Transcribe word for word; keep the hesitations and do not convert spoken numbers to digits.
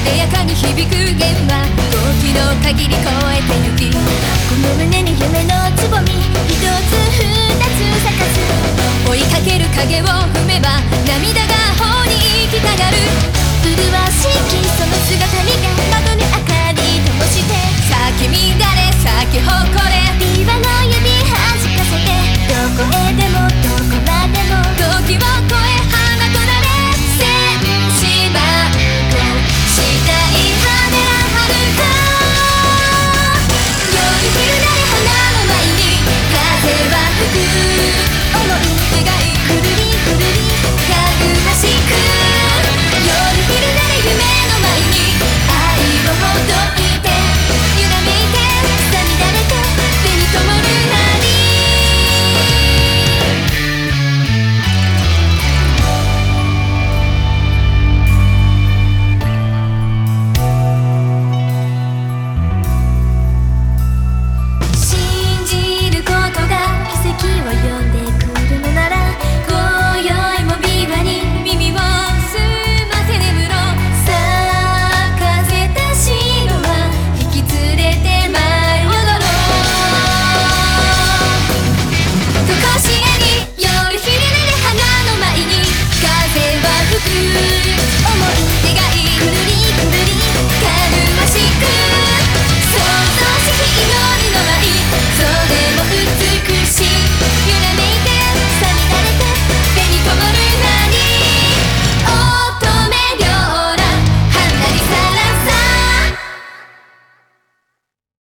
けやかに響く弦は時の限り越えてゆき、この胸に夢のつぼみ一つ二つ咲かす。追いかける影を踏めば涙が頬に行きたがる。